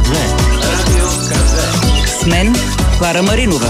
К2. Радио К2. С мен Клара Маринова.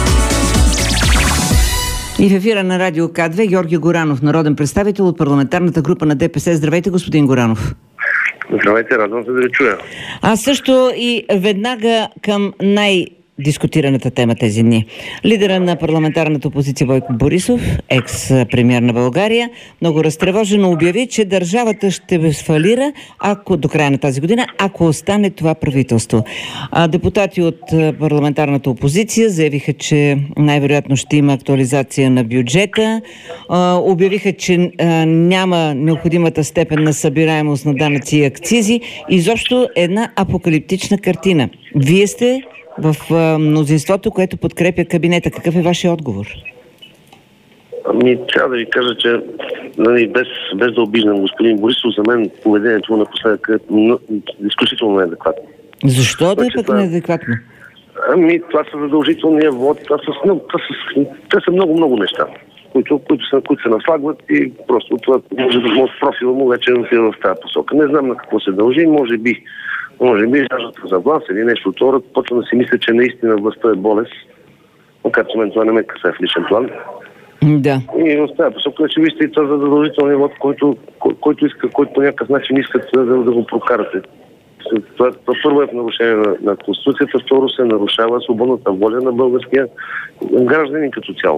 И в ефира на Радио К2 Георги Горанов, народен представител от парламентарната група на ДПС. Здравейте, господин Горанов. Здравейте, радвам се да ви чуя. Аз също и веднага към най-дискутираната тема тези дни. Лидера на парламентарната опозиция Бойко Борисов, екс-премиер на България, много разтревожено обяви, че държавата ще фалира до края на тази година, ако остане това правителство. Депутати от парламентарната опозиция заявиха, че най-вероятно ще има актуализация на бюджета. Обявиха, че няма необходимата степен на събираемост на данъци и акцизи. Изобщо една апокалиптична картина. Вие сте в мнозинството, което подкрепя кабинета. Какъв е вашия отговор? Трябва да ви кажа, че без да обиждам господин Борисов, за мен поведението му напоследък е изключително неадекватно. Защо да е пък неадекватно? Това са задължителния вод, те са много неща, които се наслагват и просто това може да профила му вече в тази посока. Не знам на какво се дължи, може би жаждата за власт или нещо от това, почва да си мисля, че наистина властта е болест, макар че мен това не ме касае в личен план. Да. И в тази посока, че вижте и това за задължителния вод, който по някакъв начин искат да го прокарате. Това първо е в нарушение на Конституцията, второ се нарушава свободната воля на българския гражданин като цяло.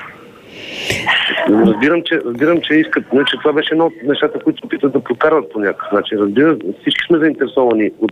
Разбирам, че искат, че това беше едно от нещата, които опитат да прокарват по някакъв начин. Разбирам, всички сме заинтересовани от...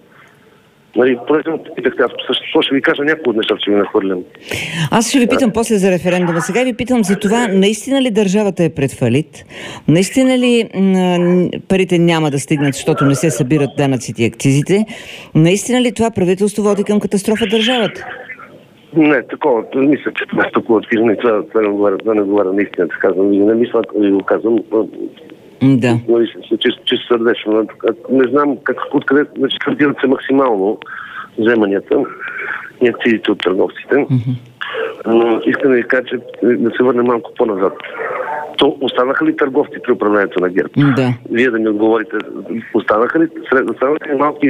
Питахте, аз също ще ви кажа някои от нещата, че ви нахвърлям. Аз ще ви питам после за референдума. Сега ви питам за това, наистина ли държавата е пред фалит? Наистина ли парите няма да стигнат, защото не се събират данъците и акцизите? Наистина ли това правителство води към катастрофа държавата? Не, такова. Мисля, че това е толкова открито и това не говоря наистина. Не мисля, ако ви го казвам. Да. Чисто сърдечно. Не знам откъде стартират се максимално вземанията и акцизите от търговците. Но искам да ви кажа, че да се върне малко по-назад. То останаха ли търговци при управлението на ГЕРБ? Да. Вие да ми отговорите, останаха ли малки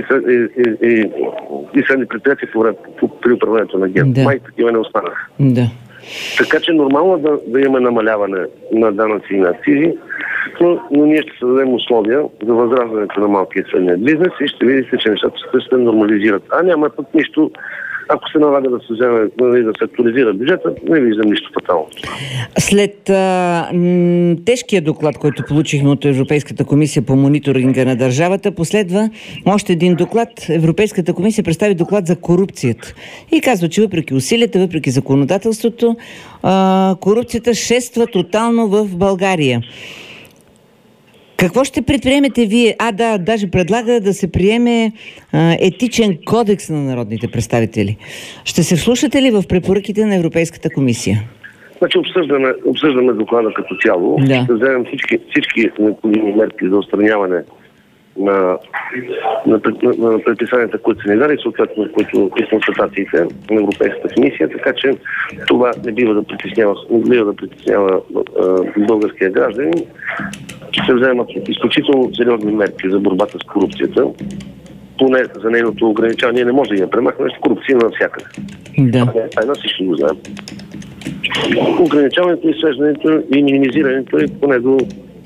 и средни предприятия при управлението на ГЕРБ? Да. Май такива не останаха. Да. Така че нормално да има намаляване на данъци и на акцизи, но ние ще създадем условия за възраждането на малкия и средния бизнес и ще видите, че нещата ще се нормализират. Няма пък нищо, ако се налага да се актуализира бюджета, не виждам нищо фатално. След тежкия доклад, който получихме от Европейската комисия по мониторинга на държавата, последва още един доклад. Европейската комисия представи доклад за корупцията. И казва, че въпреки усилията, въпреки законодателството, корупцията шества тотално в България. Какво ще предприемете вие? Даже предлага да се приеме етичен кодекс на народните представители. Ще се вслушате ли в препоръките на Европейската комисия? Значи обсъждаме доклада като цяло. Да. Ще вземем всички необходими мерки за отстраняване на предписанията, които са ни дали, съответно, които и констатациите на Европейската комисия, така че това не бива да притеснява българския гражданин. Ще вземат изключително сериозни мерки за борбата с корупцията, поне за нейното ограничаване. Ние не можем да я премахнем, корупция навсякъде. Да. Тайна всички го знаем. Ограничаването, изслеждането и минимизирането е поне до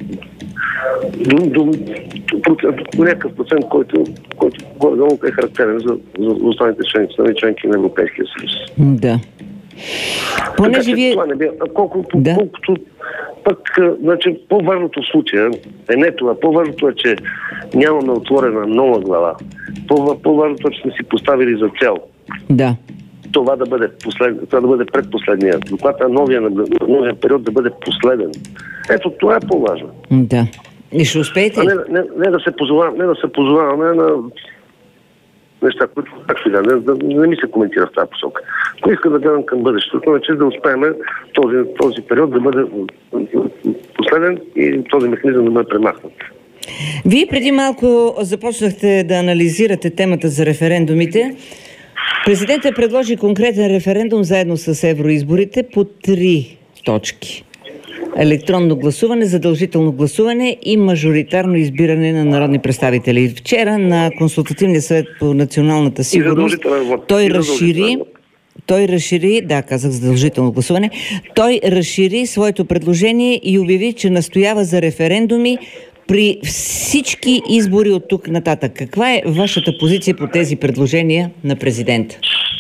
някакъв процент, който е характерен за останалите членки на Европейския съюз. Да. Понеже вие... Колкото пък, значи, по-важното в случая е не това. По-важното е, че нямаме отворена нова глава. По-важното е, че сме си поставили за цел. Да. Това да бъде предпоследния доклад, а новия период да бъде последен. Ето, това е по-важно. Да. И ще успеете? Не да се позоваваме на неща, които не ми се коментира в тази посока. Ако иска да гледам към бъдещето, значи да успеем този период да бъде последен и този механизъм да бъде премахнат. Вие преди малко започнахте да анализирате темата за референдумите. Президентът предложи конкретен референдум заедно с евроизборите по 3 точки. електронно гласуване, задължително гласуване и мажоритарно избиране на народни представители. Вчера на Консултативния съвет по националната сигурност той разшири, да, казах задължително гласуване, той разшири своето предложение и обяви, че настоява за референдуми при всички избори от тук нататък. Каква е вашата позиция по тези предложения на президента?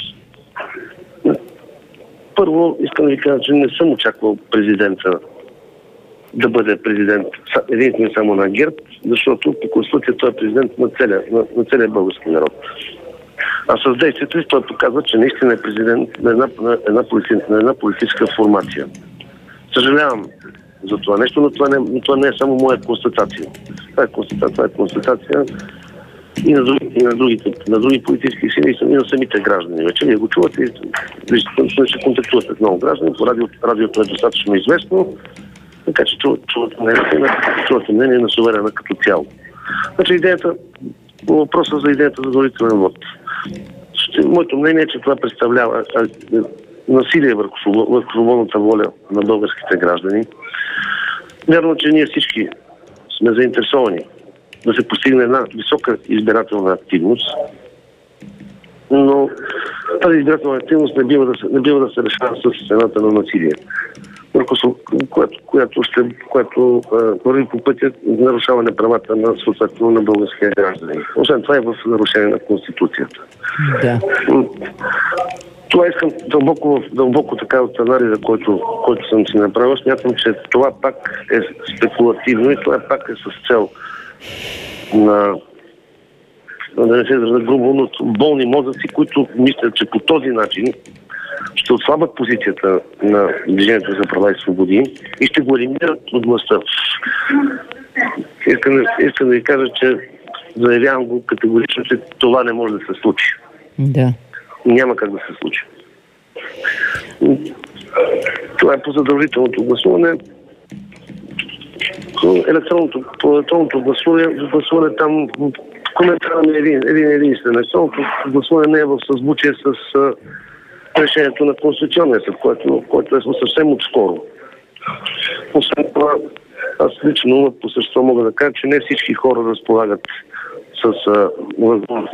Първо, искам да ви кажа, че не съм очаквал президента да бъде президент единствено само на ГЕРБ, защото по Конституция той е президент на целия български народ. А с действието той показва, че наистина е президент на една политическа формация. Съжалявам за това нещо, но това не е само моя констатация. Това е констатация и на други политически сили и на самите граждани. Вече вие го чувате и ще контактувате с много граждани. По радиото е достатъчно известно, така че чувате мнение на суверена като цяло. Значи въпроса за идеята за задължителен вод. Моето мнение е, че това представлява насилие върху свободната воля на българските граждани. Вярно, че ние всички сме заинтересовани да се постигне една висока избирателна активност, но тази избирателна активност не бива да се решава с цената на насилие, което върви по пътя нарушаване правата на съответно на българския граждани. Освен това е в нарушение на Конституцията. Да. Това искам дълбоко така от анализа, който съм си направил. Смятам, че това пак е спекулативно и това пак е с цел да не се изразя грубо, но болни мозъци, които мислят, че по този начин ще отслабят позицията на Движението за права и свободи и ще го елиминират от властта. Искам да ви кажа, че заявявам го категорично, че това не може да се случи. Да. Няма как да се случи. Това е по задължителното гласуване. Електронното гласуване там коментарът ми е единствен. Електронното гласуване не е в съзвучие с решението на Конституционния съд, което е съвсем отскоро. Освен това, аз лично по същество мога да кажа, че не всички хора разполагат с възможности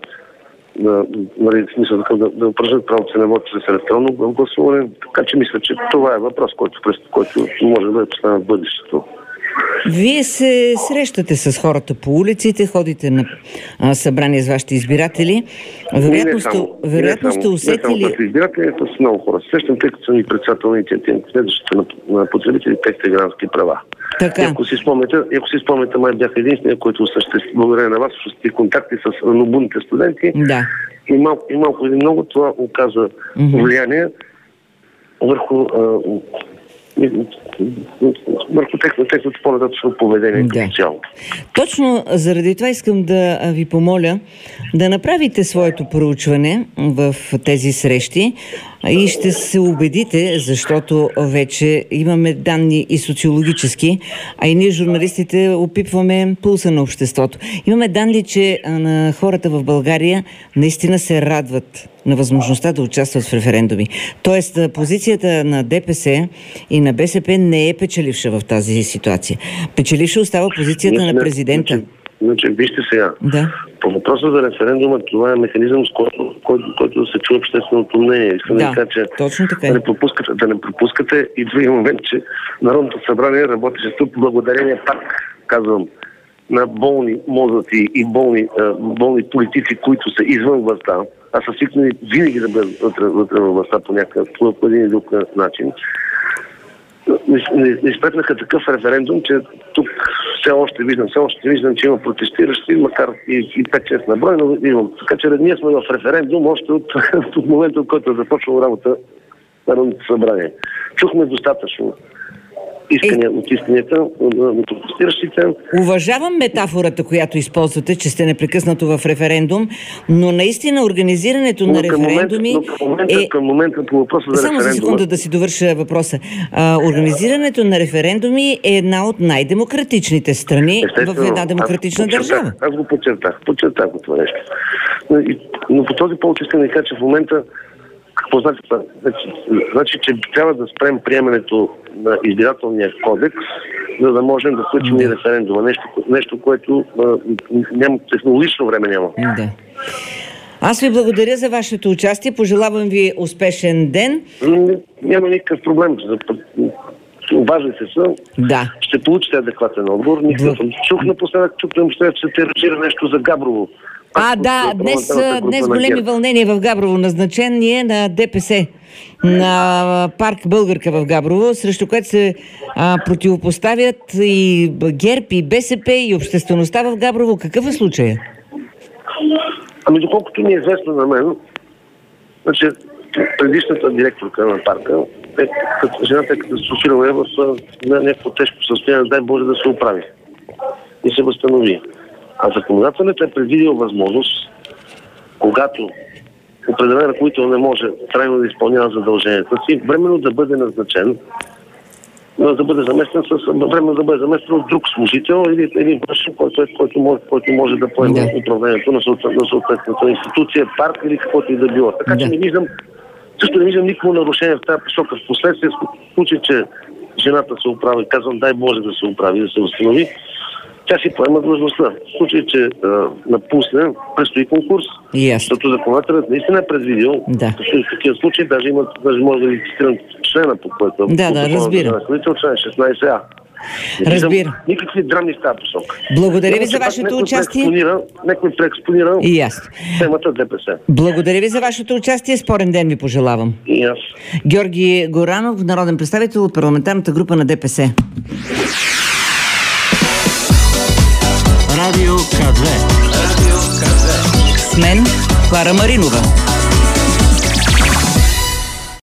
да упражнят правото си на вод чрез електронно гласуване. Така че мисля, че това е въпрос, който може да бъде поставен в бъдещето. Вие се срещате с хората по улиците, ходите на събрания с вашите избиратели. Вероятно сте усетили... Не само с избиратели, с много хора. Срещам, тъй като съм и председател на инициативната на потребители техните граждански права. Така. Ако си спомняте, май бях единствения, който благодаря на вас, осъществи контакти с ранобудните студенти. Да. И малко или много това оказа влияние върху техното по-нататъчно поведение като цяло. Точно заради това искам да ви помоля да направите своето проучване в тези срещи и ще се убедите, защото вече имаме данни и социологически, а и ние журналистите опипваме пулса на обществото. Имаме данни, че на хората в България наистина се радват на възможността да участват в референдуми. Тоест, позицията на ДПС и на БСП не е печеливша в тази ситуация. Печеливша остава позицията на президента. Значи, вижте сега. Да. По въпроса за референдума, това е механизъм, с който да се чува общественото мнение. Искам да кажа, че точно така. Да не пропускате и другия момент, че Народното събрание работеше тук благодарение, пак казвам, на болни мозъци и болни политици, които са извън властта, а са свикнали винаги да бъдат вътре във властта по един или друг начин. Не изпретнаха такъв референдум, че тук все още виждам, че има протестиращи, макар и 5-6 на брой, но имам. Така че ние сме в референдум още от момента, в който е започнала работа на Народното събрание. Чухме достатъчно исканията на протестиращите. Уважавам метафората, която използвате, че сте непрекъснато в референдум, но наистина организирането на референдуми към момента по въпроса за референдума... Само за секунда да си довърша въпроса. Организирането на референдуми е една от най-демократичните страни в една демократична държава. Аз го подчертах го това нещо. Но по този повод искам да кажа, че в момента Познати това. Значи, че трябва да спрем приемането на избирателния кодекс, за да можем да включим и референдума. Нещо, което няма технологично време няма. Да. Аз ви благодаря за вашето участие. Пожелавам ви успешен ден. Няма никакъв проблем. Обаждайте се. Да. Ще получите адекватен отговор. Чух напоследък, че се тиражира нещо за Габрово. Днес големи вълнения в Габрово. Назначение на ДПС на парк Българка в Габрово, срещу което се противопоставят и ГЕРБ, и БСП, и обществеността в Габрово. Какъв е случая? Ами доколкото ми е известно на мен, значи предишната директорка на парка, жената е катастрофирала в някакво тежко състояние, дай Боже да се оправи и се възстанови. А законодателят е предвидил възможност, когато определен ръководител не може трайно да изпълнява задълженията си, временно да бъде назначен, да бъде заместен от друг служител или един външен, който може да поеме управлението на съответната институция, парк или каквото и да било. Така че не виждам никакво нарушение в тази посока. В последствие, в случай, че жената се оправи, казвам, дай Боже да се оправи, да се възстанови, тя си поема длъжността. В случай, че напусне, предстои конкурс. Защото законодателят наистина е предвидил. В такива случаи даже може да ви цитирам члена, по който разбирам. Член 16А. Разбира. Никакви драми в тази посока. Благодаря ви за вашето участие. Некой преекспонира темата ДПС. Благодаря ви за вашето участие. Спорен ден ви пожелавам. И аз. Георги Горанов, народен представител от парламентарната група на ДПС. Радио К2. С мен Клара Маринова.